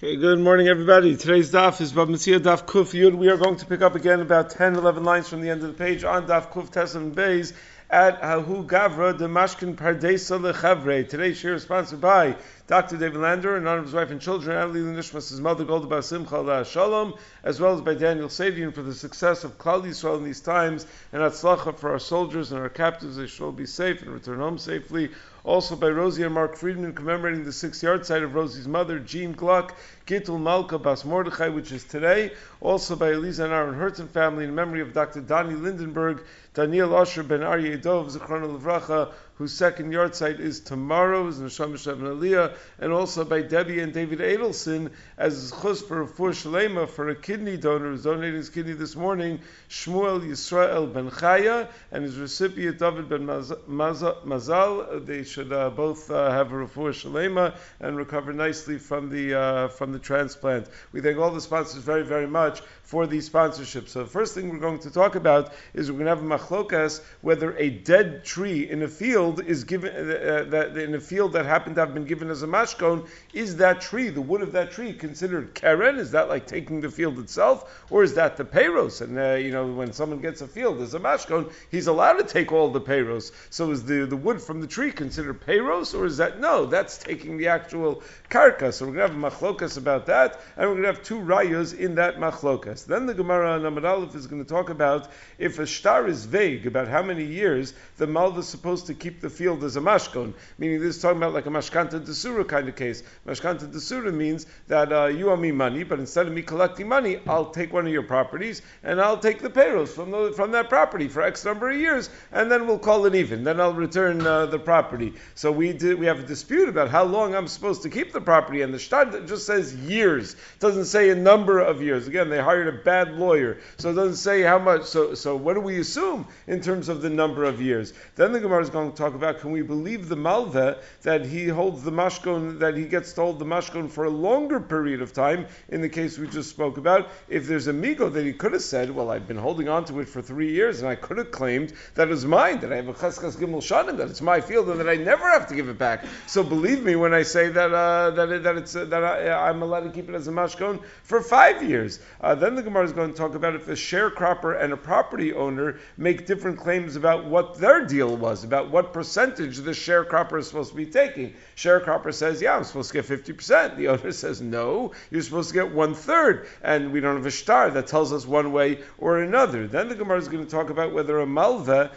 Okay, good morning, everybody. Today's daf is Bab Metzia Daf Kuf Yud. We are going to pick up again about 10, 11 lines from the end of the page on Daf Kuf Tesam Beis at Hahu Gavra de Mashkin Pardesa Lechavre. Today's share is sponsored by Dr. David Lander in honor of his wife and children, Adli Nishmas, his mother Golda Bar Simcha La Shalom, as well as by Daniel Sadian for the success of Klal Yisrael in these times, and Atzlacha for our soldiers and our captives. They shall be safe and return home safely. Also by Rosie and Mark Friedman commemorating the 6-yard side of Rosie's mother, Jean Gluck, Gittul Malka Bas Mordechai, which is today. Also by Eliza and Aaron Hertzen family in memory of Dr. Dani Lindenberg, Daniel Asher ben Aryeh Dov, Zichron Levracha, whose 2nd yard site is tomorrow, is Neshama Sheva Aliyah, and also by Debbie and David Edelson as chus for Refuah Shalema for a kidney donor who's donating his kidney this morning, Shmuel Yisrael ben Chaya, and his recipient David ben Mazal. They should both have a Refuah Shalema and recover nicely from the transplant. We thank all the sponsors very, very much for these sponsorships. So the first thing we're going to talk about is we're going to have a machlokas whether a dead tree in a field is given that in a field that happened to have been given as a mashkon, is that tree, the wood of that tree, considered keren? Is that like taking the field itself, or is that the peiros? And when someone gets a field as a mashkon, he's allowed to take all the peiros. So is the wood from the tree considered peiros, or is that no? That's taking the actual karka. So we're going to have a machlokas about that, and we're going to have 2 rayos in that machlokas. Then the Gemara on Amud Aleph is going to talk about if a shtar is vague about how many years the malva is supposed to keep the field as a mashkon, meaning this is talking about like a mashkanta desura kind of case. Mashkanta desura means that you owe me money, but instead of me collecting money, I'll take one of your properties and I'll take the payros from that property for X number of years, and then we'll call it even. Then I'll return the property. So we have a dispute about how long I'm supposed to keep the property, and the shtar just says years. It doesn't say a number of years. Again, they hired a bad lawyer, so it doesn't say how much. So what do we assume in terms of the number of years? Then the Gemara is going to talk about, can we believe the malva that he holds the mashkon, that he gets to hold the mashkon for a longer period of time, in the case we just spoke about? If there's a migo that he could have said, well, I've been holding on to it for 3 years, and I could have claimed that it's mine, that I have a cheskas gimel shanim, that it's my field, and that I never have to give it back. So believe me when I say that I'm allowed to keep it as a mashkon for 5 years. Then the Gemara is going to talk about if a sharecropper and a property owner make different claims about what their deal was, about what percentage the sharecropper is supposed to be taking. Sharecropper says, yeah, I'm supposed to get 50%. The owner says, no, you're supposed to get 1/3. And we don't have a shtar that tells us one way or another. Then the Gemara is going to talk about whether a malva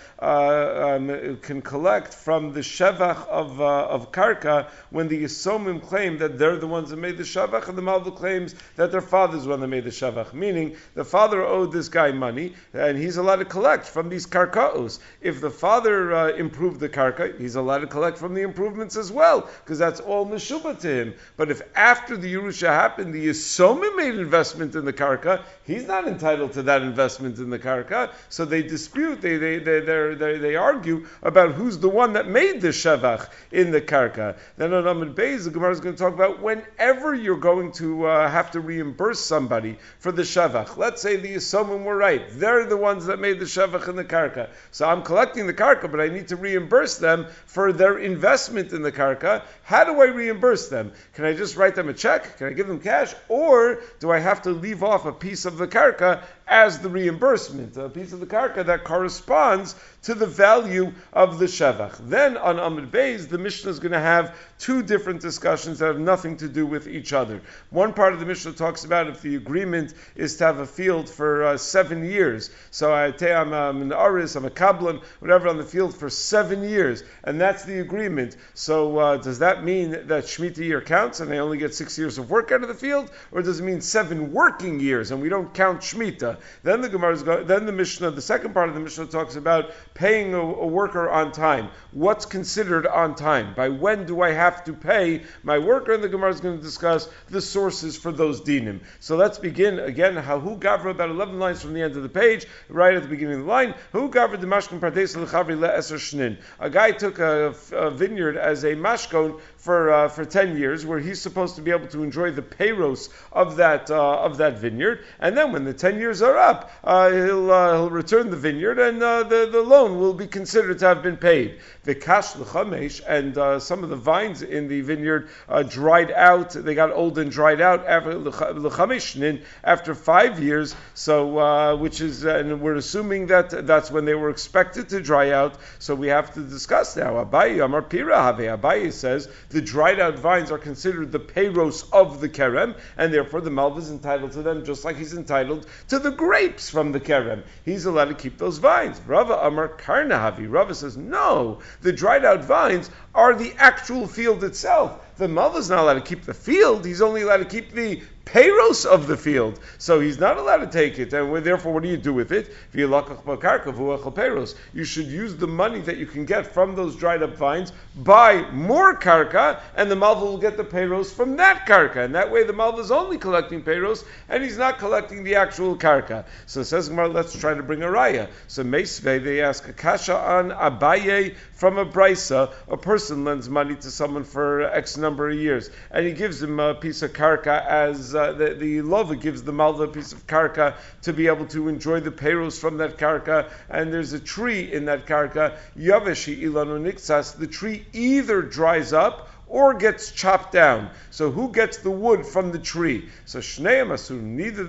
can collect from the shevach of karka when the yisomim claim that they're the ones that made the shevach, and the malva claims that their father's the one that made the shevach. Meaning, the father owed this guy money, and he's allowed to collect from these karkaos. If the father improved the karka, he's allowed to collect from the improvements as well, because that's all meshubah to him. But if after the Yerusha happened, the Yisomim made an investment in the karka, he's not entitled to that investment in the karka. So they dispute, they argue about who's the one that made the shevach in the karka. Then on Amud Beis, the Gemara is going to talk about whenever you're going to have to reimburse somebody for the shevach. Let's say the Yisomim were right. They're the ones that made the shevach in the karka. So I'm collecting the karka, but I need to reimburse them for their investment in the karka. How do I reimburse them? Can I just write them a check? Can I give them cash? Or do I have to leave off a piece of the karka as the reimbursement, a piece of the karka that corresponds to the value of the shevach? Then on Amud Beis, the Mishnah is going to have 2 different discussions that have nothing to do with each other. One part of the Mishnah talks about if the agreement is to have a field for 7 years. So I'm an aris, I'm a kablan, whatever, on the field for 7 years, and that's the agreement. So does that mean that Shemitah year counts and I only get 6 years of work out of the field, or does it mean 7 working years and we don't count Shemitah? Then the Mishnah, the second part of the Mishnah talks about paying a worker on time. What's considered on time? By when do I have to pay my worker? And the Gemara is going to discuss the sources for those dinim. So let's begin again. Hahu Gavra, about 11 lines from the end of the page, right at the beginning of the line. Hahu Gavra de Mashkin Pardes Lechavri Le Eser Shnin. A guy took a vineyard as a mashkon for 10 years, where he's supposed to be able to enjoy the payros of that vineyard, and then when the 10 years are up, he'll return the vineyard, and the loan will be considered to have been paid. The kash l'chamesh, and some of the vines in the vineyard dried out; they got old and dried out after 5 years. So, which is, and we're assuming that that's when they were expected to dry out. So we have to discuss now. Abaye Amar Pira Have. Abaye says the dried out vines are considered the payros of the kerem, and therefore the malva is entitled to them, just like he's entitled to the grapes from the kerem. He's allowed to keep those vines. Rava Amar Karnahavi. Rava says no. The dried out vines are the actual field itself. The malva is not allowed to keep the field. He's only allowed to keep the payros of the field. So he's not allowed to take it. And therefore, what do you do with it? You should use the money that you can get from those dried up vines, buy more karka, and the malva will get the payros from that karka. And that way the malva is only collecting payros, and he's not collecting the actual karka. So it says Gemara, let's try to bring a raya. So Meisvei, they ask a kasha on Abaye from a brisa. A person lends money to someone for X number of years, and he gives him a piece of karka as the lova gives the malva a piece of karka to be able to enjoy the payros from that karka, and there's a tree in that karka, yaveshi ilanu niksas, the tree either dries up or gets chopped down. So who gets the wood from the tree? So Shnei Masurim, neither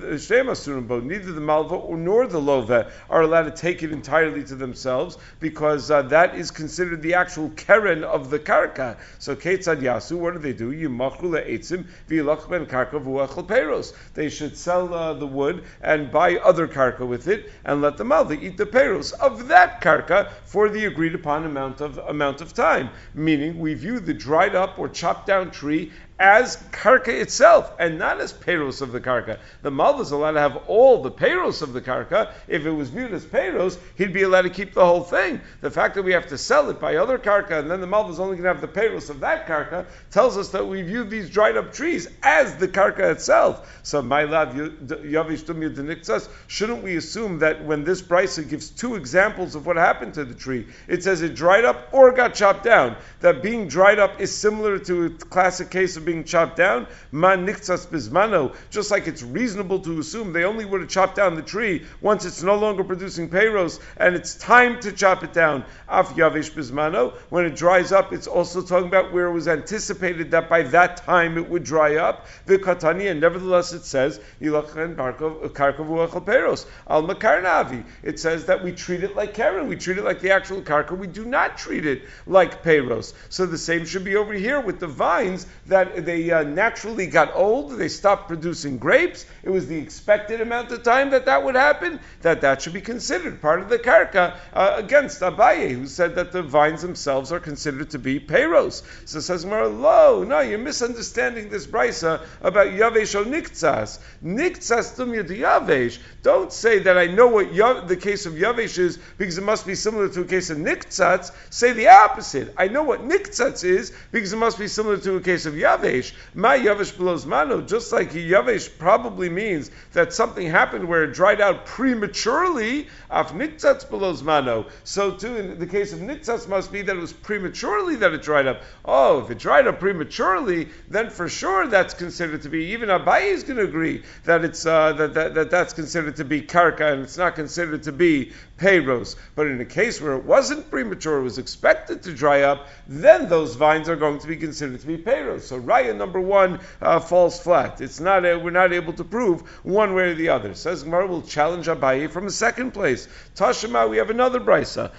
the malva nor the lova are allowed to take it entirely to themselves, because that is considered the actual keren of the karka. So Ketzad Yasu, what do? Yimachru le'etzim v'yilach ben karka v'uachal peiros. They should sell the wood and buy other karka with it, and let the malva eat the peiros of that karka for the agreed upon amount of time. Meaning, we view the dried up or chopped down tree as karka itself, and not as peiros of the karka. The malva is allowed to have all the peiros of the karka. If it was viewed as peiros, he'd be allowed to keep the whole thing. The fact that we have to sell it by other karka, and then the malva is only going to have the peiros of that karka, tells us that we view these dried up trees as the karka itself. So, my love, yavish dumya deniktsas, shouldn't we assume that when this brisa gives two examples of what happened to the tree, it says it dried up or got chopped down, that being dried up is similar to a classic case of being chopped down, man niktsas bismano, just like it's reasonable to assume they only would have chopped down the tree once it's no longer producing peiros and it's time to chop it down. Af yavish bismano, when it dries up, it's also talking about where it was anticipated that by that time it would dry up. The katani, and nevertheless it says yilachan karka v'uachal peiros al makarnavi. It says that we treat it like keren, we treat it like the actual karka. We do not treat it like peiros. So the same should be over here with the vines, that they naturally got old, they stopped producing grapes. It was the expected amount of time that would happen, that should be considered part of the karka, against Abaye, who said that the vines themselves are considered to be peiros. So says Marlo, no, you're misunderstanding this brisa about yavesh or niktsas. Niktsas dumya de yavesh. Don't say that I know what the case of yavesh is because it must be similar to a case of niktsats. Say the opposite. I know what niktsats is because it must be similar to a case of yavesh. Ma yavesh belows mano. Just like yavesh probably means that something happened where it dried out prematurely. Af niktsats belows mano. So too in the case of niktsats must be that it was prematurely that it dried up. Oh, if it dried up prematurely, then for sure that's considered to be. Even Abaye is going to agree that it's that's considered to be karka and it's not considered to be peiros. But in a case where it wasn't premature, it was expected to dry up, then those vines are going to be considered to be peiros. So raya number one falls flat. It's not we're not able to prove one way or the other. Says Gemara, will challenge Abaye from a second place. Tashima, we have another brisa.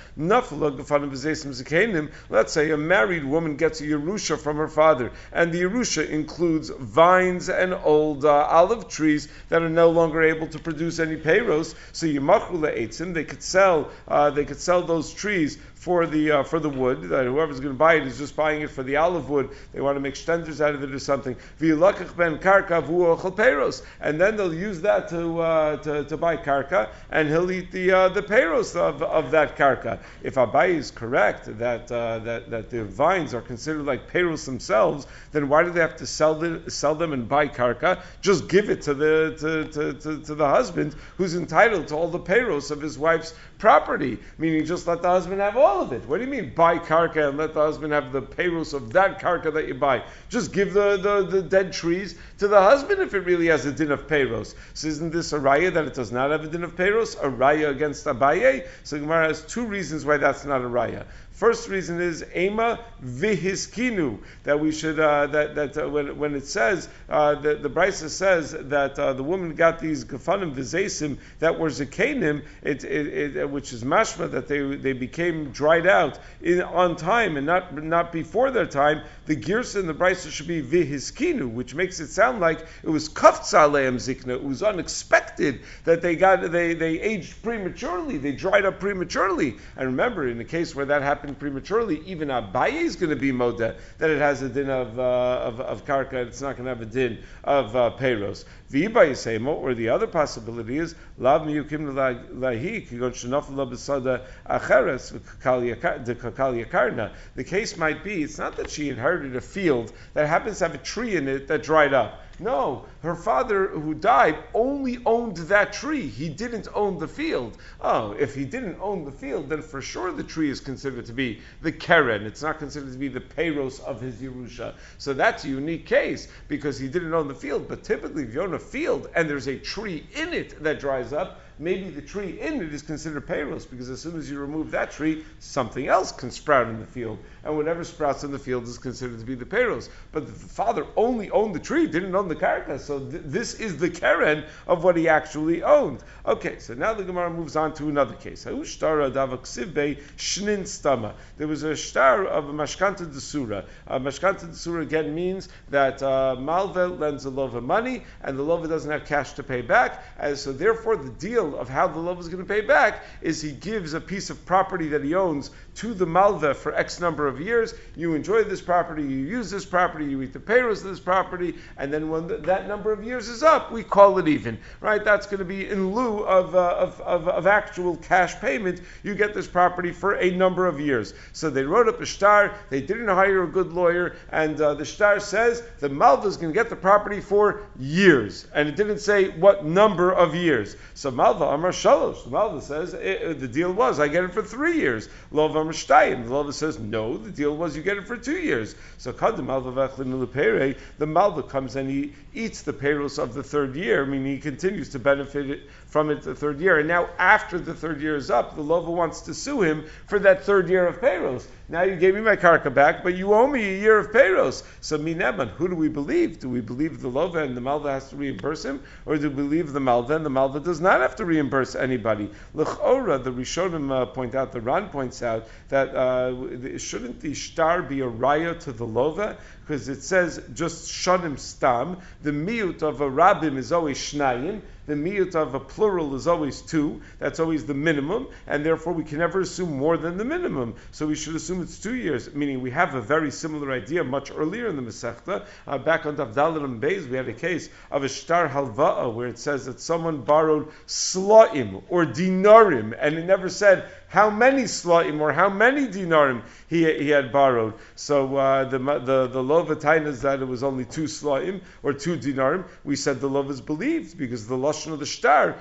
Let's say a married woman gets a Yerusha from her father, and the Yerusha includes vines and old olive trees that are no longer able to produce any peiros. So Yimachru le'etzim, they could sell those trees for the wood. That whoever's going to buy it is just buying it for the olive wood. They want to make stenders out of it or something. V'yilakach ben karka v'uachal peiros, and then they'll use that to buy karka, and he'll eat the peiros of that karka. If Abaye is correct that the vines are considered like peiros themselves, then why do they have to sell them and buy karka? Just give it to the husband who's entitled to all the peiros of his wife's property. Meaning, just let the husband have all all of it. What do you mean, buy karka and let the husband have the payros of that karka that you buy? Just give the dead trees to the husband if it really has a din of payros. So isn't this a raya that it does not have a din of payros? A raya against Abaye? So Gemara has two reasons why that's not a raya. First reason is ema vihiskinu, that we should when it says the Brisa says that the woman got these gefanim vizesim that were zakenim, which is mashma that they became dried out on time and not before their time. The girsa in the Brisa should be vihiskinu, which makes it sound like it was kafza aleim zikna. It was unexpected that they aged prematurely, they dried up prematurely. And remember, in the case where that happened prematurely, even Abaye is going to be modeh that it has a din of karka, it's not going to have a din of peiros. V'iba yisemo, or the other possibility is lav miyukim lahi kigon shenafel la besada acheres v'kakal yakarna. The case might be, it's not that she inherited a field that happens to have a tree in it that dried up. No, her father who died only owned that tree. He didn't own the field. Oh, if he didn't own the field, then for sure the tree is considered to be the keren. It's not considered to be the peiros of his Yerusha. So that's a unique case because he didn't own the field. But typically, if you own a field and there's a tree in it that dries up, maybe the tree in it is considered peiros, because as soon as you remove that tree, something else can sprout in the field. And whatever sprouts in the field is considered to be the peiros. But the father only owned the tree, didn't own the karka. So this is the keren of what he actually owned. Okay, so now the Gemara moves on to another case. There was a shtar of a mashkanta desura. Mashkanta desura again means that malva lends a lova money, and the lova doesn't have cash to pay back. And so therefore the deal of how the lova is going to pay back is he gives a piece of property that he owns to the malva for X number of years. You enjoy this property, you use this property, you eat the payros of this property, and then when that number of years is up, we call it even. Right? That's going to be in lieu of actual cash payment. You get this property for a number of years. So they wrote up a shtar, they didn't hire a good lawyer, and the shtar says the malva is going to get the property for years. And it didn't say what number of years. So malva amar shalosh. The malva says the deal was I get it for 3 years. Lov amar shtayim. The malva says no, the deal was you get it for 2 years. So kadam malva v'achlin l'peirei. The malva comes and he eats the peiros of the 3rd year, meaning he continues to benefit from it the 3rd year. And now after the 3rd year is up, the lova wants to sue him for that 3rd year of peiros. Now you gave me my karka back, but you owe me a year of peiros. So mineman, who do we believe? Do we believe the lova and the malva has to reimburse him, or do we believe the malva and the malva does not have to reimburse anybody? L'chora, the Rishonim point out, the Ran points out that shouldn't the shtar be a raya to the lova? Because it says just shanim stam. The miut of a rabbim is always shnayim. The miut of a plural is always 2. That's always the minimum, and therefore we can never assume more than the minimum. So we should assume it's 2 years, meaning we have a very similar idea much earlier in the Masechta. Back on Daf Daled and Beis, we had a case of a shtar halva'a where it says that someone borrowed slaim or dinarim, and it never said how many slaim or how many dinarim he had borrowed. So the lova taina is that it was only 2 slaim or 2 dinarim. We said the lova is believed because the lashon of the shtar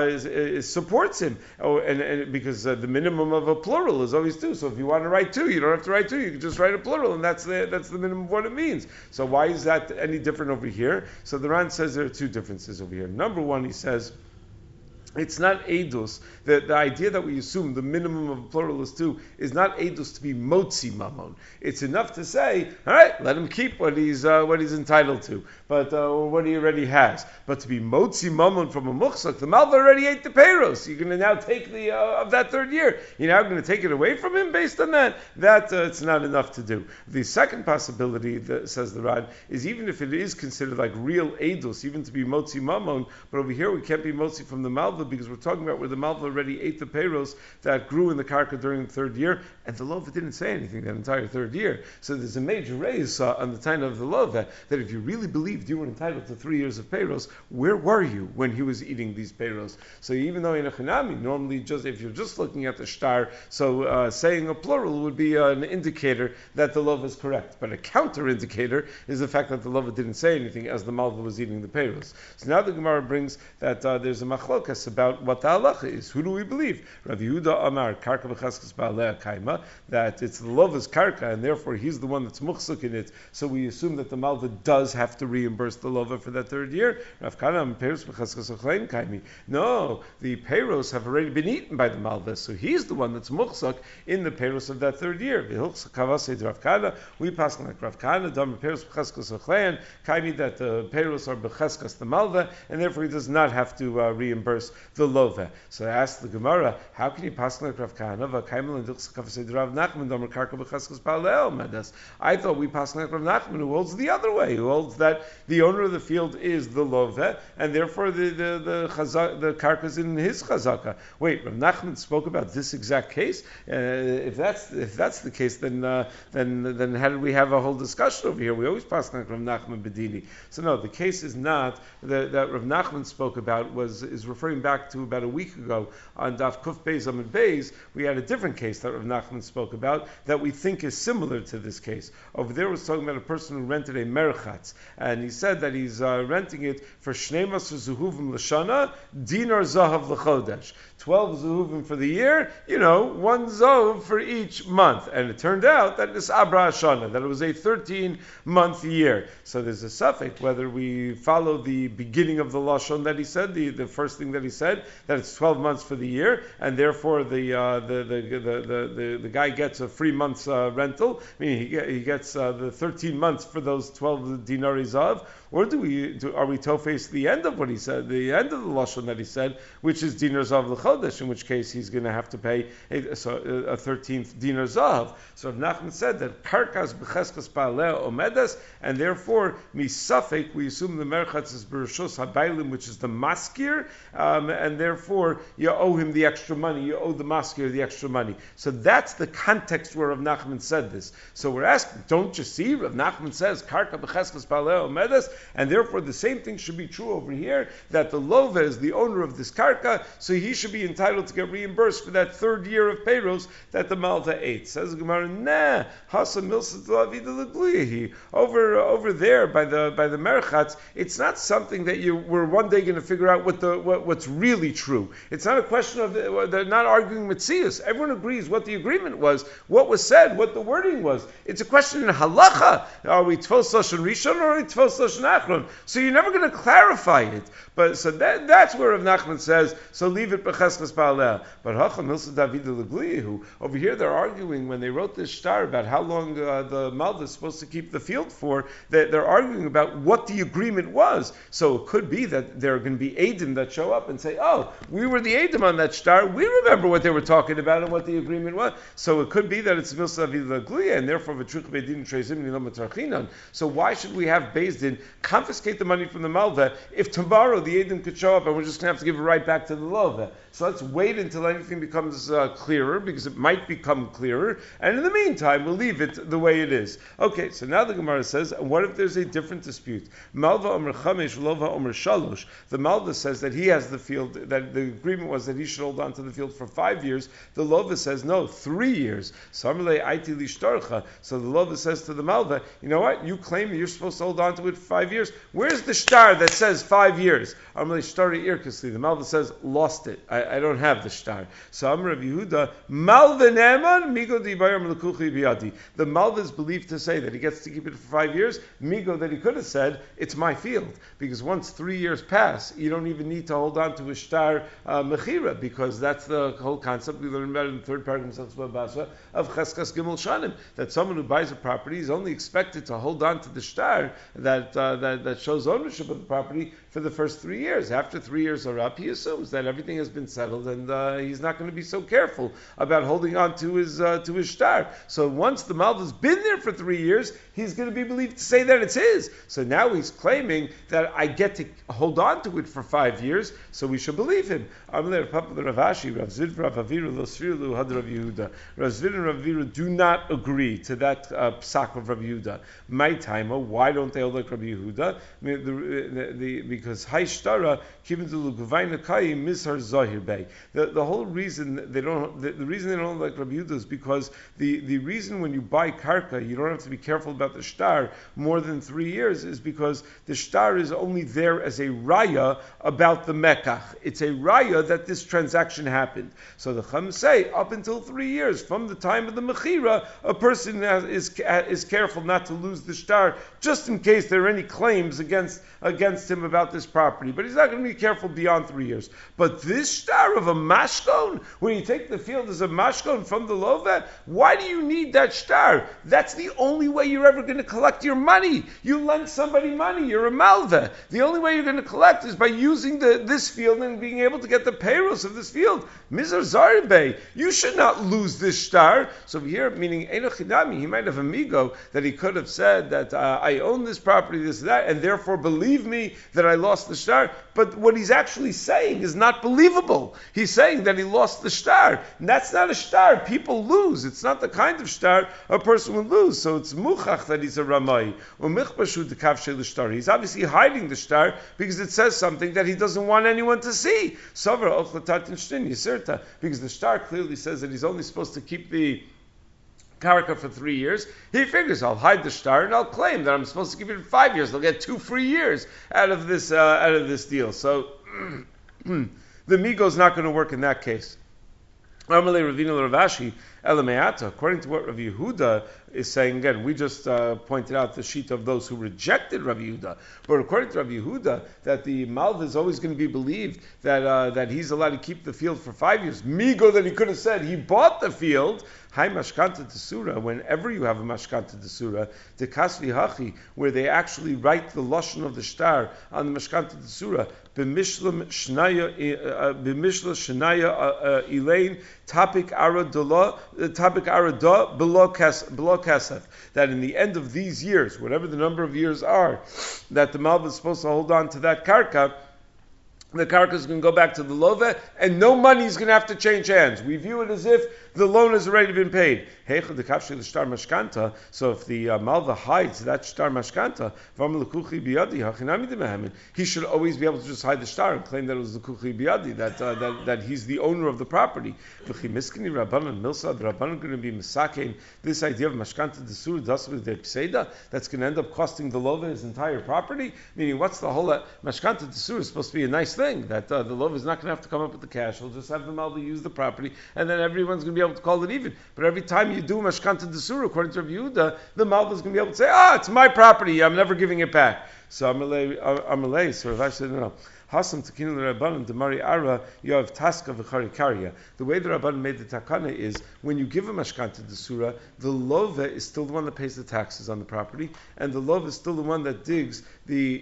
supports him. And because the minimum of a plural is always 2. So if you want to write 2, you don't have to write 2. You can just write a plural, and that's the minimum of what it means. So why is that any different over here? So the Ran says there are 2 differences over here. Number one, he says, it's not edus. The idea that we assume the minimum of a plural is 2 is not edus to be motzi mamon. It's enough to say, all right, let him keep what he's entitled to, but what he already has. But to be motzi mamon from a muchsak, the malva already ate the peiros. You're going to now take the of that 3rd year. You're now going to take it away from him based on that. That it's not enough to do. The second possibility, says the Rad, is even if it is considered like real edus, even to be motzi mamon, but over here we can't be motzi from the malva because we're talking about where the malva already ate the peiros that grew in the karka during the 3rd year, and the lova didn't say anything that entire 3rd year. So there's a major raise on the time of the lova that if you really believed you were entitled to 3 years of peiros, where were you when he was eating these peiros? So even though in a chinami, normally just if you're just looking at the shtar, so saying a plural would be an indicator that the lova is correct. But a counter indicator is the fact that the lova didn't say anything as the malva was eating the peiros. So now the Gemara brings that there's a machlokas about what the halacha is. Who do we believe? Rav Yehuda Amar Karka b'cheskes ba'alei kaima, that it's the lova's karka, and therefore he's the one that's muchsuk in it. So we assume that the malva does have to reimburse the lova for that third year. Rav Kana Peiros b'cheskes ochlein kaimi. No, the peiros have already been eaten by the malva, so he's the one that's muchsuk in the peiros of that third year. V'hilchsa kavasei Rav Kana. We pass like Rav Kana dam peiros b'cheskes ochlein kaimi, that the peiros are b'cheskes the malva, and therefore he does not have to reimburse the lova. So I asked the Gemara, how can you pass like Rav Kana? I thought we pass like Rav Nachman, who holds the other way, who holds that the owner of the field is the lova, and therefore the karka is in his chazaka. Wait, Rav Nachman spoke about this exact case. If that's the case, then how did we have a whole discussion over here? We always pass like Rav Nachman Bedini. So no, the case is not that Rav Nachman spoke about is referring back to about a week ago on Daf Kuf Beis Amud Beis. We had a different case that Rav Nachman spoke about that we think is similar to this case. Over there was talking about a person who rented a merchatz, and he said that he's renting it for Shneimas Zuhuvim L'Shana, Dinar Zahav L'Chodesh. 12 Zuhuvim for the year, 1 Zov for each month. And it turned out that it's Abra Hashana, that it was a 13-month year. So there's a suffix whether we follow the beginning of the Lashon that he said, the first thing that he said, that it's 12 months for the year, and therefore the guy gets a free month's rental, meaning he gets the 13 months for those 12 dinari zav, or are we tofes the end of what he said, the end of the lashon that he said, which is dinar zav l'chodesh, in which case he's going to have to pay a 13th dinar zav. So Nachman said that karkas b'cheskas ba'aleh omedes, and therefore misafek we assume the merchatz is b'rishos habaylim, which is the maskir, and therefore you owe him the extra money, you owe the maskir the extra money. So that's the context where Rav Nachman said this. So we're asking, don't you see? Rav Nachman says karka b'cheskas ba'aleh omedes, and therefore the same thing should be true over here, that the lova is the owner of this karka, so he should be entitled to get reimbursed for that third year of peiros that the malva ate. Says the Gemara, nah, hasa milsa d'lavida l'gliyahi. Over there by the merchatz, it's not something that we're one day going to figure out what's really true. It's not a question of they're not arguing mitzias. Everyone agrees what the agreement was, what was said, what the wording was. It's a question in halacha. Are we tfos lashon rishon or are we tfos lashon achron? So you're never going to clarify it. But so that's where Rav Nachman says, so leave it b'cheskas ba'aleh. But hacham milsa David l'gliyahu. Over here they're arguing when they wrote this shtar about how long the malva is supposed to keep the field for. That they're arguing about what the agreement was. So it could be that there are going to be Eidim that show up and say, oh, we were the Eidim on that shtar. We remember what they were talking about and what the agreement was. So it could be that it's milsa David l'gliyahu, and therefore v'truch beidin treizim nilo matarchinan. So why should we have Beis Din confiscate the money from the malva if tomorrow the Eidim could show up and we're just going to have to give it right back to the lova? So let's wait until anything becomes clearer, because it might become clearer, and in the meantime we'll leave it the way it is. Okay, so now the Gemara says, what if there's a different dispute? Malva omer chamesh, lova omer shalosh. The malva says that he has the field, that the agreement was that he should hold on to the field for 5 years. The lova says, no, 3 years. So the lova says to the malva, you know what, you claim you're supposed to hold on to it for 5 years. Where's the shtar that says 5 years? The malva says, lost it. I don't have the shtar. So Amar Rav Yehuda, malva ne'eman, migo dibayam l'kuchi biyadi. The malva is believed to say that he gets to keep it for 5 years. Migo, that he could have said, it's my field. Because once 3 years pass, you don't even need to hold on to a shtar mechira, because that's the whole concept we learned about in the third paragraph of Cheskas Gimel Shanim, that someone who buys a property is only expected to hold on to the shtar that shows ownership of the property for the first 3 years. After 3 years are up, he assumes that everything has been settled, and he's not going to be so careful about holding on to his shtar. So once the malva's been there for 3 years, he's going to be believed to say that it's his. So now he's claiming that I get to hold on to it for 5 years, so we should believe him. Rav Zvid and Rav Viru do not agree to that psak of Rav Yehuda. My timer, why don't they all like Rav Yehuda? Because Haishtara given to Luguvayna Kai Mishar Zahir Bay. The whole reason they don't the reason they don't like Rav Yehuda is because the reason when you buy karka you don't have to be careful about the shtar more than 3 years is because the shtar is only there as a raya about the Mecca. hukach. It's a raya that this transaction happened. So the Chum say, up until 3 years from the time of the mechira, a person is careful not to lose the shtar, just in case there are any claims against him about this property. But he's not going to be careful beyond 3 years. But this shtar of a mashkon, when you take the field as a mashkon from the love, why do you need that shtar? That's the only way you're ever going to collect your money. You lend somebody money, you're a malva. The only way you're going to collect is by using this field and being able to get the payrolls of this field. Mizar Zarbe, you should not lose this shtar. So here, meaning Enochidami, he might have amigo that he could have said that I own this property, this, that, and therefore believe me that I lost the shtar. But what he's actually saying is not believable. He's saying that he lost the shtar. And that's not a shtar. People lose. It's not the kind of shtar a person would lose. So it's muchach that he's a ramai. He's obviously hiding the shtar because it says something that he doesn't want anyone to see. Because the shtar clearly says that he's only supposed to keep the karka for 3 years. He figures, I'll hide the shtar and I'll claim that I'm supposed to give it 5 years. They'll get 2 free years out of this deal. So the migo's not going to work in that case. According to what Rav Yehuda is saying, again, we just pointed out the sheet of those who rejected Rav Yehuda. But according to Rav Yehuda, that the malva is always going to be believed that he's allowed to keep the field for 5 years. Migo, that he could have said he bought the field. Hai mashkanta desura. Whenever you have a mashkanta desura, the kasvi hachi, where they actually write the lashon of the shtar on the mashkanta desura, b'mishla shnaya elaine tapik arada below kesef. That in the end of these years, whatever the number of years are, that the malva is supposed to hold on to that karka. The karka is going to go back to the love, and no money is going to have to change hands. We view it as if the loan has already been paid. So if the malva hides that shtar mashkanta, he should always be able to just hide the shtar and claim that it was the kuchi biyadi, that he's the owner of the property. The Rabbanan going to be misakein this idea of mashkanta desur dasv de pseida that's going to end up costing the lova his entire property. Meaning, what's the whole mashkanta desur is supposed to be a nice thing that the lova is not going to have to come up with the cash. He'll just have the malva use the property, and then everyone's going to be able to call it even. But every time you do mashkanta desura, according to Rav Yehuda, the malva is going to be able to say, it's my property, I'm never giving it back. So Amalei, so Rav said, no. Hasam Takinu Rabbanan Demari Ara Yav Taska V'Charikaria. The way the Rabbanan made the takana is when you give a mashkanta desura, the lova is still the one that pays the taxes on the property, and the lova is still the one that digs the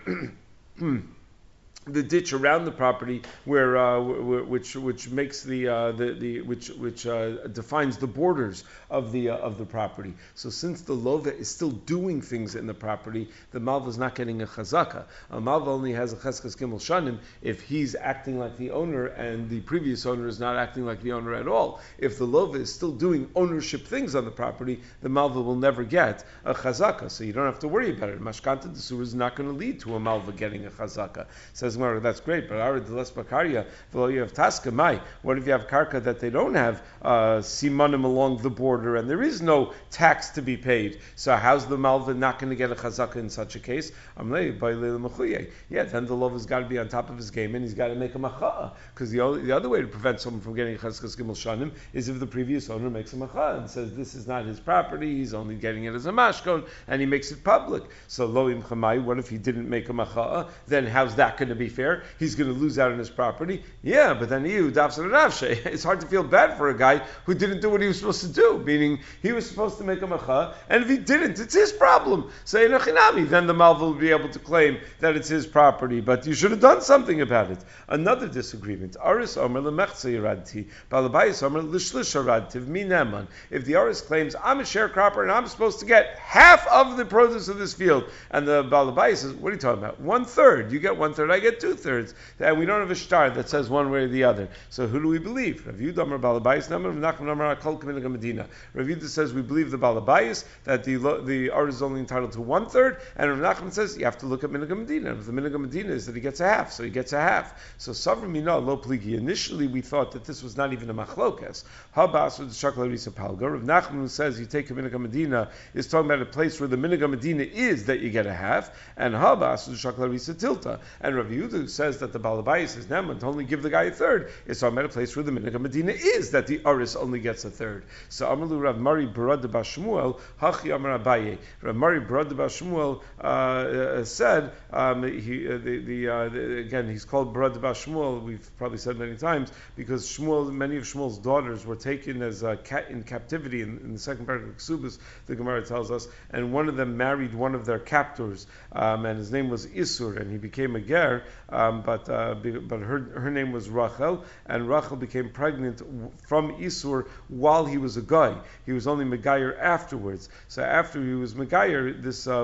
the ditch around the property, which makes which defines the borders of the property. So since the lova is still doing things in the property, the malva is not getting a chazaka. A malva only has a cheskas gimel shanim if he's acting like the owner and the previous owner is not acting like the owner at all. If the lova is still doing ownership things on the property, the malva will never get a chazaka. So you don't have to worry about it. Mashkanta desura is not going to lead to a malva getting a chazaka. Says that's great, but Ara Deles Bakaria, you have Taska Mai. What if you have Karka that they don't have simanim along the border and there is no tax to be paid? So how's the malva not going to get a chazaka in such a case? Yeah, then the lova has got to be on top of his game and he's got to make a macha. Because the other way to prevent someone from getting a chazkas gimel shanim is if the previous owner makes a macha and says this is not his property, he's only getting it as a mashkon, and he makes it public. So lo im chamai, what if he didn't make a macha? Then how's that going to be fair? He's going to lose out on his property. Yeah, but then it's hard to feel bad for a guy who didn't do what he was supposed to do, meaning he was supposed to make a macha, and if he didn't, it's his problem. Say Nachinami, then the malva will be able to claim that it's his property, but you should have done something about it. Another disagreement. Aris Omer lemechza yiradti, Balabayis Omer l'shlish yiradtiv mineman. If the Aris claims, I'm a sharecropper and I'm supposed to get half of the produce of this field, and the Balabayis says, what are you talking about? 1/3. You get 1/3, I get 2/3. And we don't have a shtar that says one way or the other. So who do we believe? Rav Yehuda Amar Balabayis Namar Rav Nachman Amar Kol K'minhag Medina. Rav Yehuda says we believe the Balabayis that the art is only entitled to 1/3, and Rav Nachman says you have to look at Minhag Medina. If the Minhag Medina is that he gets a half, so he gets a half. So Savra Mina Lo Pligi. Initially we thought that this was not even a machlokas. Habas with the Shaklarisa Palga. Rav Nachman who says you take a Minhag Medina is talking about a place where the Minhag Medina is that you get a half, and Habas with the Shaklarisa Tilta. And Rav Yehuda Yehuda, who says that the Balabayis is Neman to only give the guy a third, is talking about a place where the Minhag Medina is that the Aris only gets a third. So Amalu Rav Mari Barad Bashmuel, Hachi Amar Abaye. Rav Mari Barad Bashmuel said, again, he's called Barad Bashmuel, we've probably said many times, because many of Shmuel's daughters were taken as in captivity in the second part of Ksubis, the Gemara tells us, and one of them married one of their captors, and his name was Isur, and he became a ger, but her name was Rachel, and Rachel became pregnant from Isur while he was a guy. He was only Megayer afterwards. So after he was Megayer,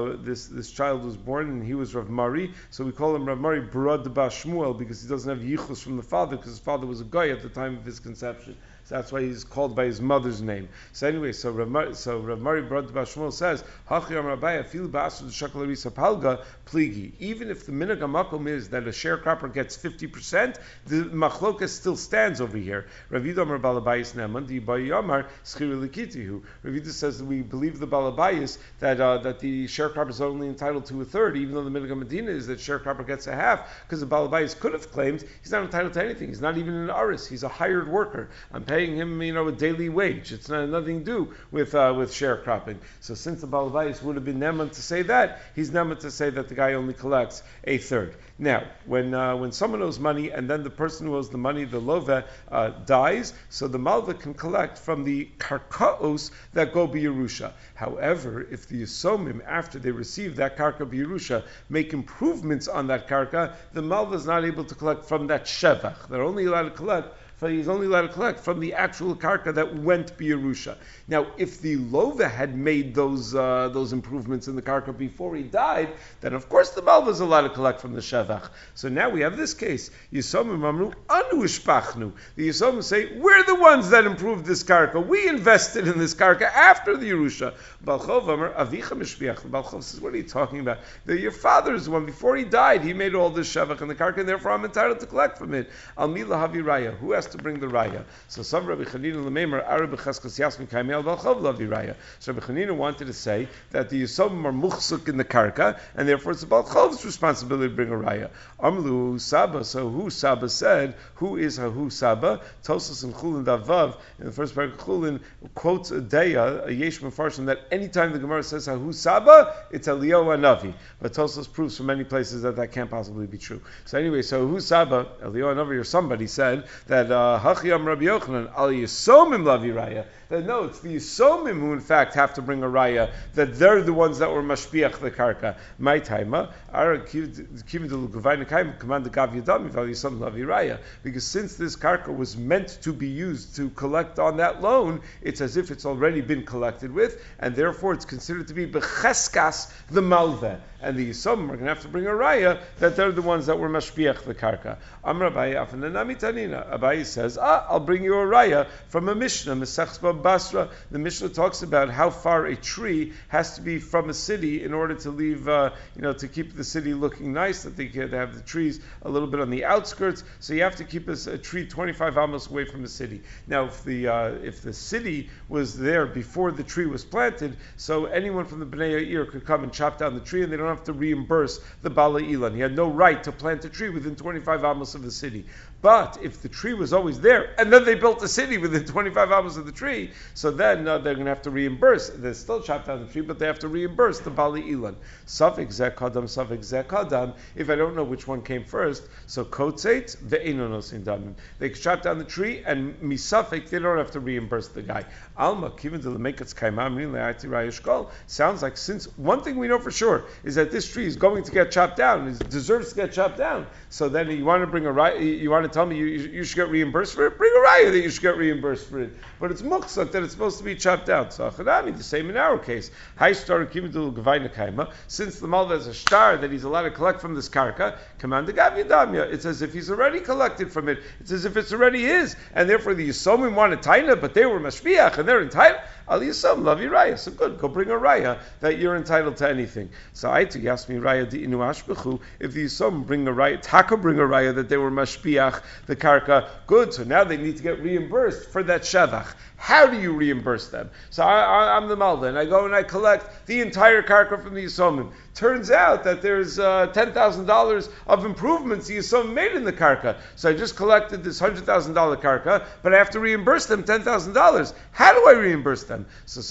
this child was born, and he was Rav Mari. So we call him Rav Mari Barad Bashmuel because he doesn't have yichus from the father, because his father was a guy at the time of his conception. So that's why he's called by his mother's name. So anyway, so Rav Mari Barad Bashmuel says, Hachi Amar Abaye fil ba'asud shakal arisa palga pligi. Even if the minhag hamakom is that a sharecropper gets 50%, the machlokas still stands over here. Rav Yehuda Amar Balabayis Neman di Bayamar Schir Likitihu. Rav Yehuda says that we believe the Balabayis that the sharecropper is only entitled to a third, even though the minhag Medina is that sharecropper gets a half, because the Balabayis could have claimed he's not entitled to anything. He's not even an aris. He's a hired worker. I'm paying him, a daily wage. It's not nothing to do with sharecropping. So since the Balabayis would have been Neman to say that, he's Neman to say that the guy only collects a third. Now, when someone owes money and then the person who owes the money, the lova, dies, so the malva can collect from the karkaos that go b'Yerusha. However, if the Yisomim, after they receive that karka b'Yerusha, make improvements on that karka, the malva is not able to collect from that shevach. They're only allowed to collect he's only allowed to collect from the actual karka that went b'Yerusha. Now, if the lova had made those improvements in the karka before he died, then of course the malva is allowed to collect from the shevach. So now we have this case. Yisomim amru anu ishpachnu. The Yisomim say, we're the ones that improved this karka. We invested in this karka after the Yerusha. Balchov amr avicha mishpiach. Balchov says, what are you talking about? Your father is the one. Before he died, he made all this shevach in the karka, and therefore I'm entitled to collect from it. Al mila havi raya. Who has to bring the raya? So some Rabbi Chanina l'meimer Arab b'cheskas yasmin kaimel balchov lavi raya. So Rabbi Chanina wanted to say that the Yisomim are muchsuk in the karka, and therefore it's the balchov's responsibility to bring a raya. Amlu Saba. So who Saba said? Who is Hahu Saba? Tosas and Chulin Davav in the first part of Chulin quotes a deya, a yesh mefarshim, that anytime the Gemara says Hahu Saba, it's Eliyahu Hanavi. But Tosas proves from many places that can't possibly be true. So anyway, so Hahu Saba, Eliyahu Hanavi or somebody said that Hachiyam Rabbi Yochanan Al Yisomim Lavi Raya. That no, it's the Yisomim who in fact have to bring a raya, that they're the ones that were mashpiach the karka. My taima, because since this karka was meant to be used to collect on that loan, it's as if it's already been collected with, and therefore it's considered to be becheskas the malveh. And the Yisomim are going to have to bring a raya that they're the ones that were mashpiach the karka. Amar Abaye Afananami Tanina. Abaye says, I'll bring you a raya from a Mishnah, Mesechs Basra. The Mishnah talks about how far a tree has to be from a city in order to leave, to keep the city looking nice, that they have the trees a little bit on the outskirts. So you have to keep a tree 25 amos away from the city. Now, if the city was there before the tree was planted, so anyone from the Bnei Yair could come and chop down the tree, and they don't have to reimburse the Bala Ilan. He had no right to plant a tree within 25 amos of the city. But if the tree was always there, and then they built a city within 25 amos of the tree, so then they're going to have to reimburse. They still chop down the tree, but they have to reimburse the Bali Ilan. Safik Zekadam, Safik Zekadam. If I don't know which one came first, so Kotzeit, Ve'enonos Indamim. They chop down the tree, and Misafik, they don't have to reimburse the guy. Alma, Kivin de Lemekatz Kaimam, Le'ati Rayashkol. Sounds like, since one thing we know for sure is that this tree is going to get chopped down, it deserves to get chopped down. So then you want to bring you want to tell me you should get reimbursed for it? Bring a raya that you should get reimbursed for it. But it's muchsak that it's supposed to be chopped down. So Achadami, the same in our case. Since the malva is a star that he's allowed to collect from this karka, command the gavyadamya. It's as if he's already collected from it. It's as if it's already his. And therefore the Yisomim want a taina, but they were mashpiach and they're entitled. Al Yisom, love your raya. So good, go bring a raya that you're entitled to anything. So I to Yasmi raya di inu ashbechu. If the Yisom bring a raya, Taka bring a raya that they were mashpiach the karka. Good. So now they need to get reimbursed for that shevach. How do you reimburse them? So I'm the malva, and I go and I collect the entire karka from the Yisomim. turns out that there's $10,000 of improvements the Yisomim made in the karka. So I just collected this $100,000 karka, but I have to reimburse them $10,000. How do I reimburse them? So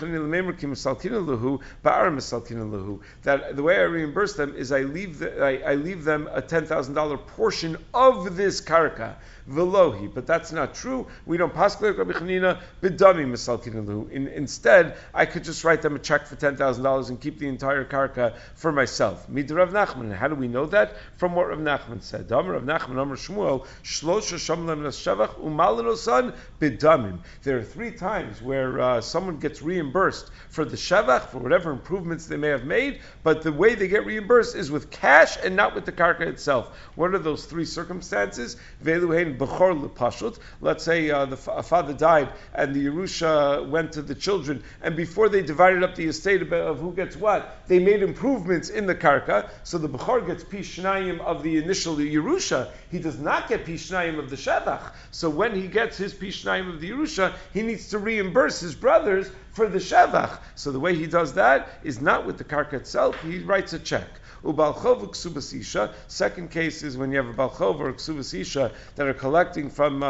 that the way I reimburse them is I leave them a $10,000 portion of this karka. Velohi, but that's not true. We don't pass like Rabbi Chanina b'dami misalkin lahu. Instead, I could just write them a check for $10,000 and keep the entire karka for myself. Mid Rav Nachman. How do we know that? From what Rav Nachman said. Amar Rav Nachman, Amar Shmuel, shlosha shamlem l'shavach umalinosan b'damim. There are 3 times where someone gets reimbursed for the shavach, for whatever improvements they may have made, but the way they get reimbursed is with cash and not with the karka itself. What are those 3 circumstances? Veluhein b'chor lepashut. Let's say a father died and the Yerusha went to the children, and before they divided up the estate of who gets what, they made improvements in the karka, so the b'chor gets pi shnayim of the initial Yerusha. He does not get pi shnayim of the shevach. So when he gets his pi shnayim of the Yerusha, he needs to reimburse his brothers for the shevach. So the way he does that is not with the karka itself, he writes a check. Ubalchov uksubas isha. Second case is when you have a balchov or ksubas isha that are collecting from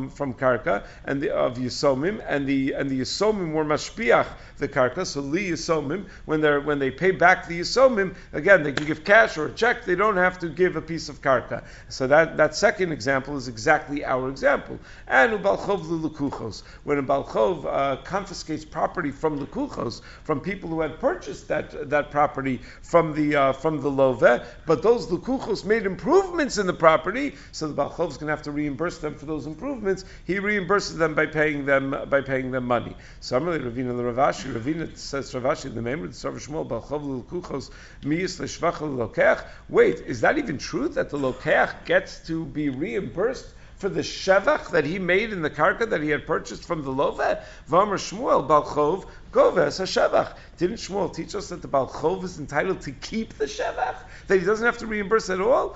karka and of yisomim, and the yisomim were mashpiach the karka. So li yisomim, when they pay back the yisomim, again they can give cash or a check. They don't have to give a piece of karka. So that second example is exactly our example. And ubalchov lulukuchos, when a balchov confiscates property from lukuchos, from people who had purchased that property from the love, but those lukuchos made improvements in the property, so the balchov is going to have to reimburse them for those improvements. He reimburses them by paying them money. So Ravina Ravashi, Ravina says Ravashi the member the Sarv Shmuel balchov lukuchos miyis leshvach lokech. Wait, is that even true that the lokech gets to be reimbursed for the shevach that he made in the karka that he had purchased from the love? V'amar Shmuel balchov goves hashevach. Didn't Shmuel teach us that the balchov is entitled to keep the shevach? That he doesn't have to reimburse at all?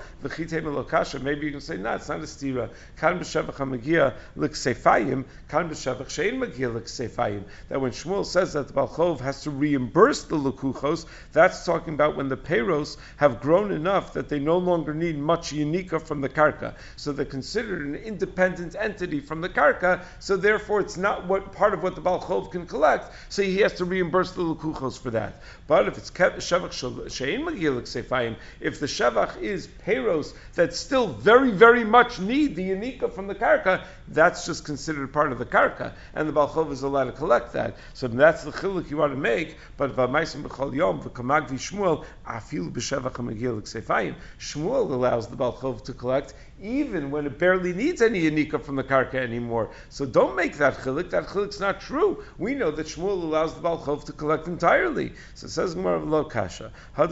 Maybe you can say, no, it's not a stira. Kan b'shevach hamagia l'ksefayim, kan b'shevach shein magia l'ksefayim. That when Shmuel says that the balchov has to reimburse the lukuchos, that's talking about when the peiros have grown enough that they no longer need much unika from the karka. So they're considered an independent entity from the karka, so therefore it's not part of what the balchov can collect, so he has to reimburse the lukuchos for that. But if it's shevach shein magia l'ksefayim, if the shevach is peiros that still very, very much need the unika from the karka, that's just considered part of the karka, and the balchov is allowed to collect that. So that's the chiluk you want to make. But v'maisim b'chol yom v'kamag v'shmuel afil b'shevach hamagia l'ksefayim. Shmuel allows the balchov to collect even when it barely needs any unika from the karka anymore. So don't make that chiluk. That chiluk's not true. We know that Shmuel allows the balchov to collect entirely. So it says Gemara lo kasha.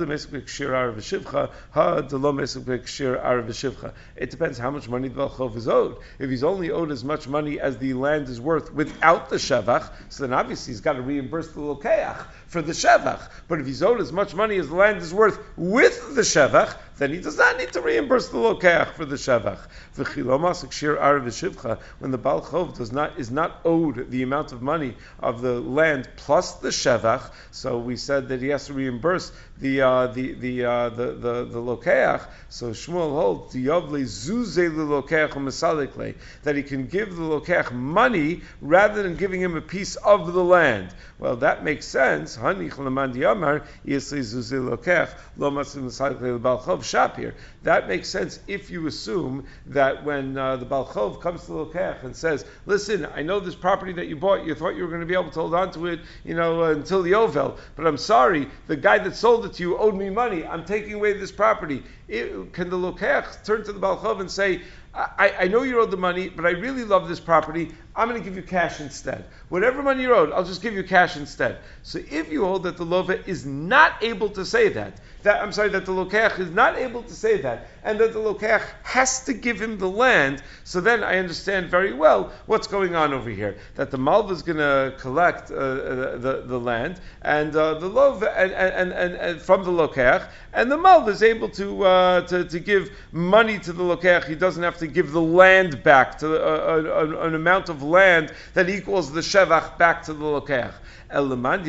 It depends how much money the balchov is owed. If he's only owed as much money as the land is worth without the shevach, so then obviously he's got to reimburse the lokeach for the shevach. But if he's owed as much money as the land is worth with the shevach, then he does not need to reimburse the lokeach for the shevach. When the balchov is not owed the amount of money of the land plus the shevach, so we said that he has to reimburse the lokeach. So Shmuel holds that he can give the lokeach money rather than giving him a piece of the land. Well, that makes sense. That makes sense if you assume that when the balchov comes to the lokeach and says, "Listen, I know this property that you bought. You thought you were going to be able to hold on to it, until the Yovel, but I'm sorry, the guy that sold it to you owed me money. I'm taking away this property." Can the lokeach turn to the balchov and say, I know you owed the money, but I really love this property. I'm going to give you cash instead. Whatever money you owed, I'll just give you cash instead. So if you hold that the lova is not able to say that the lokeach is not able to say that, and that the lokeach has to give him the land, so then I understand very well what's going on over here. That the malva is going to collect the land, and the lova and from the lokeach, and the malva is able to to give money to the lokech. He doesn't have to give the land back to an amount of land that equals the shevach back to the lokech. But if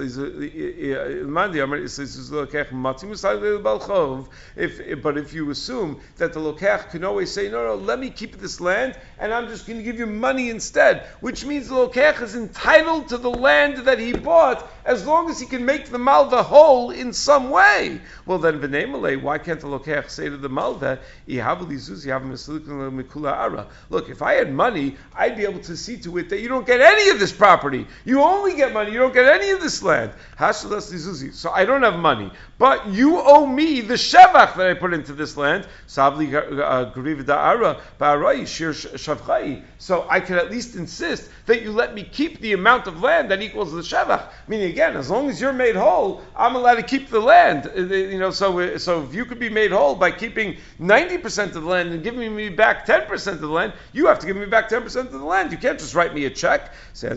you assume that the lokech can always say, no, let me keep this land, and I'm just going to give you money instead, which means the lokech is entitled to the land that he bought as long as he can make the malva whole in some way. Well, then, why can't the lokech say to the malva, look, if I had money, I'd be able to see to it that you don't get any of this property. You only get money. You don't get any of this land. So I don't have money. But you owe me the shevach that I put into this land. So I can at least insist that you let me keep the amount of land that equals the shevach. Meaning, again, as long as you're made whole, I'm allowed to keep the land. So if you could be made whole by keeping 90% of the land and giving me back 10% of the land, you have to give me back 10% of the land. You can't just write me a check.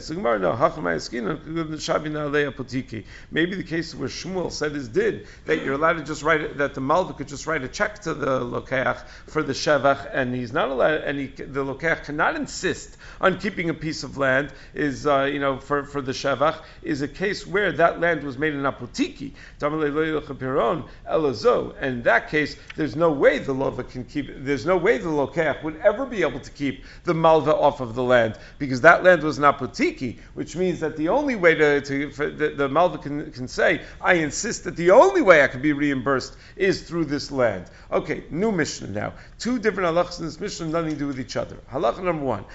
Maybe the case where Shmuel said his did, that you're allowed to just write, that the malva could just write a check to the lokeach for the shevach, and he's not allowed, the lokeach cannot insist on keeping a piece of land, for the shevach, is a case where that land was made in apotiki. And in that case, there's no way the lokeach would ever be able to keep the malva off of the land, because that land was an apotiki, which means that the only way the malva can say, I insist that the only way I can be reimbursed is through this land. Okay, new Mishnah now. Two different halachas in this Mishnah, nothing to do with each other. Halacha number one.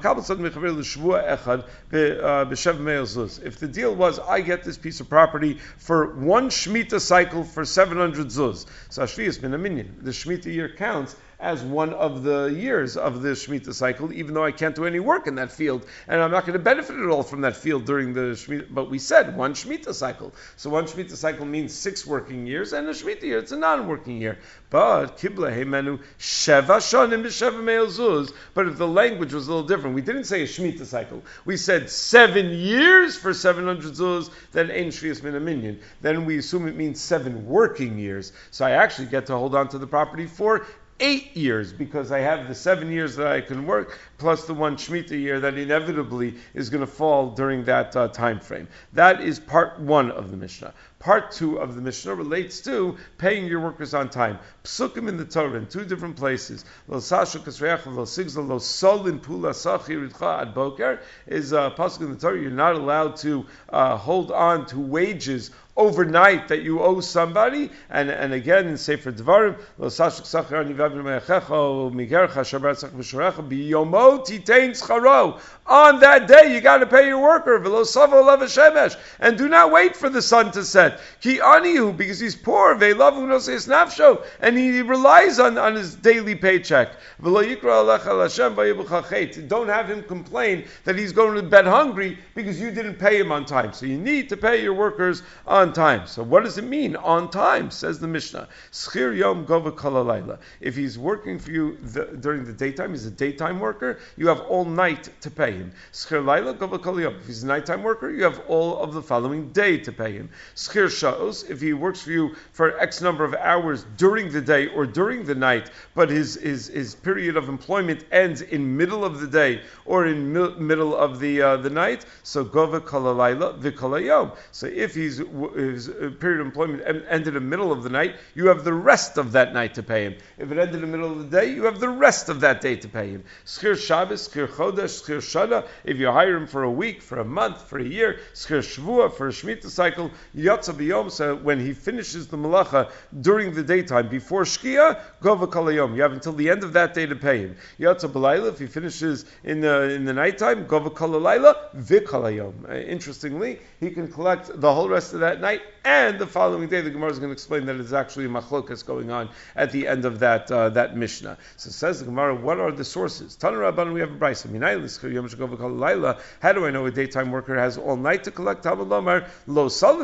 If the deal was, I get this piece of property for one Shemitah cycle for 700 zuz. So Ashviyas bin a minyan. The Shemitah year counts as one of the years of the Shemitah cycle, even though I can't do any work in that field, and I'm not going to benefit at all from that field during the Shemitah. But we said one Shemitah cycle. So one Shemitah cycle means 6 working years, and a Shemitah year, it's a non-working year. But Kibla Heimenu Sheva Shonim B'Sheva Me'el Zuz. But if the language was a little different, we didn't say a Shemitah cycle. We said 7 years for 700 Zuz, then Ein Shvius Min Minyan. Then we assume it means 7 working years. So I actually get to hold on to the property for 8 years, because I have the 7 years that I can work, plus the one Shemitah year that inevitably is going to fall during that time frame. That is part 1 of the Mishnah. Part 2 of the Mishnah relates to paying your workers on time. Psukim in the Torah in 2 different places. Lo sashu kasreach lo sigzal lo solin pula sachi ritcha ad boker is a pasuk in the Torah. You're not allowed to hold on to wages overnight that you owe somebody, and again in Sefer Devarim, lo sashuk sachar ani v'avir me'achecha migercha shabar tzach v'shorecha biyomo titein tzcharo. On that day you got to pay your worker, v'lo savo lav hashemesh, and do not wait for the sun to set. Ki anihu, because he's poor, ve'lav u'noseis nafsho, and he relies on his daily paycheck. V'lo yikra alecha l'Hashem v'yibucha chet. Don't have him complain that he's going to bed hungry because you didn't pay him on time. So you need to pay your workers on time. So what does it mean, on time? Says the Mishnah. Schir yom gova kol halayla. If he's working for you during the daytime, he's a daytime worker, you have all night to pay him. Schir layla gova kol yom. If he's a nighttime worker, you have all of the following day to pay him. Schir sha'os. If he works for you for X number of hours during the day or during the night, but his period of employment ends in middle of the day or in middle of the night, so gova kol halayla v'kol hayom. So if his period of employment ended in the middle of the night, you have the rest of that night to pay him. If it ended in the middle of the day, you have the rest of that day to pay him. Schir Shabbos, Schir Chodesh, Schir Shana. If you hire him for a week, for a month, for a year, Schir Shvua, for a Shemitah cycle, Yotza B'yom. So when he finishes the malacha during the daytime before Shkia, Gova Kol Hayom. You have until the end of that day to pay him. Yotza B'layla. If he finishes in the nighttime, Gova Kol Halayla, V'Kol Hayom. Interestingly, he can collect the whole rest of that night and the following day. The Gemara is going to explain that it's actually a machlokas going on at the end of that Mishnah. So says the Gemara, what are the sources? Tana Rabban, we have a brayso. How do I know a daytime worker has all night to collect? Talmud Lomar, lo salim pula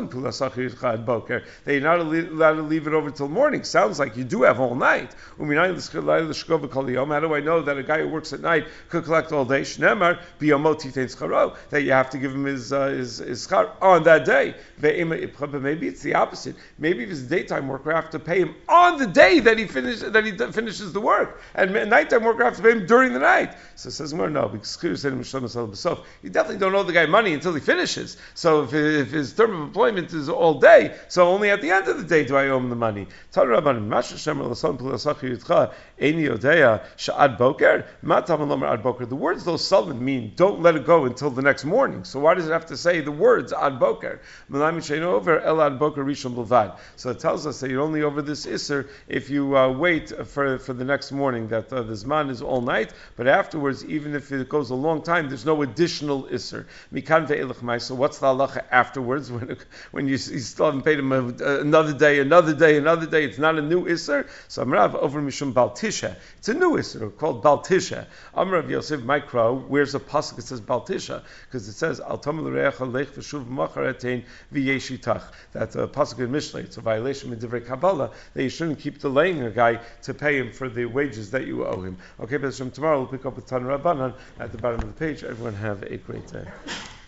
that you're not allowed to leave it over till morning. Sounds like you do have all night. How do I know that a guy who works at night could collect all day? That you have to give him his schar on that day. Maybe it's the opposite. Maybe if it's daytime worker, I have to pay him on the day that he finishes the work, and nighttime worker I have to pay him during the night. So it says no, because you definitely don't owe the guy money until he finishes. So if his term of employment is all day, so only at the end of the day do I owe him the money. The words those Sullivan mean don't let it go until the next morning. So why does it have to say the words ad boker? So it tells us that you're only over this isser if you wait for the next morning, that the zman is all night, but afterwards, even if it goes a long time, there's no additional isser. So what's the halacha afterwards when you still haven't paid him another day, it's not a new isser? So Amrav over Mishum Baltisha. It's a new isser called Baltisha. Amrav Yosef Mikro, where's a pasuk that says Baltisha? Because it says Al Tamil Re'echa Lech V'Shuv Macharetein V'Yeshitach. That's a pasuk in Mishlei. It's a violation of Divrei Kabbalah that you shouldn't keep delaying a guy to pay him for the wages that you owe him. Okay, but tomorrow we'll pick up with Tan Rabbanan at the bottom of the page. Everyone have a great day.